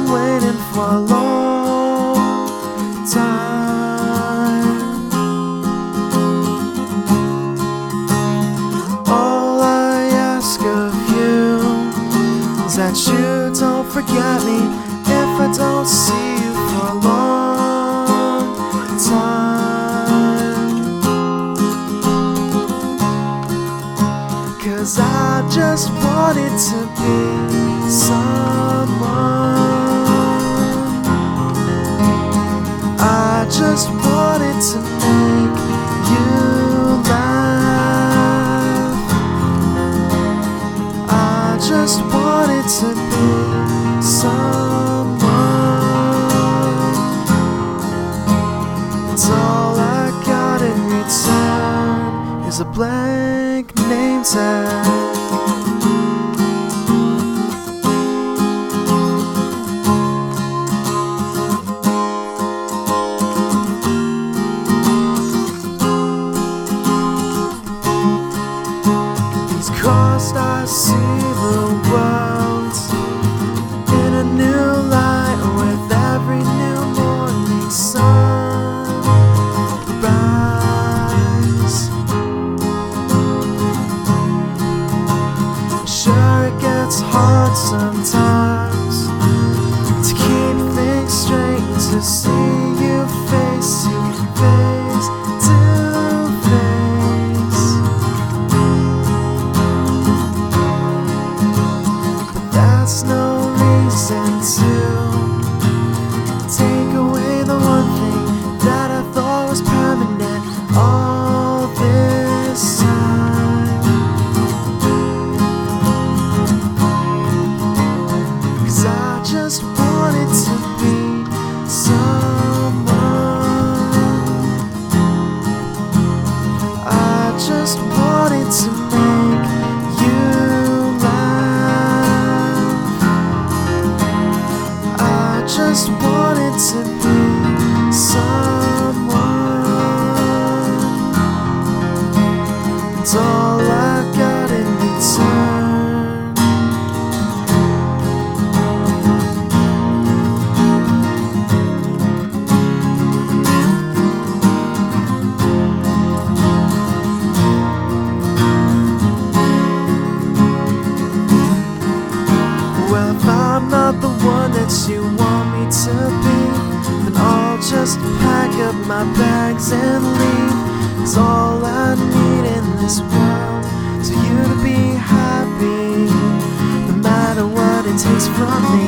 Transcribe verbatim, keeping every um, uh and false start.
been waiting for a long time. All I ask of you is that you don't forget me if I don't see you for a long time. 'Cause I just wanted to be someone. I just wanted to make you laugh. I just wanted to be someone. It's all I got in return is a blank name tag. Crossed, I see the world in a new light with every new morning sunrise. Sure, it gets hard sometimes to keep things straight, to see you face you face to face. That's no reason to take away the one thing that I thought was permanent all this time. 'Cause I just wanted to be someone. I just wanted to make you just wanted to be someone. It's all I got in return. Well, if I'm not the one that you want to be, then I'll just pack up my bags and leave. 'Cause all I need in this world is for you to be happy, no matter what it takes from me.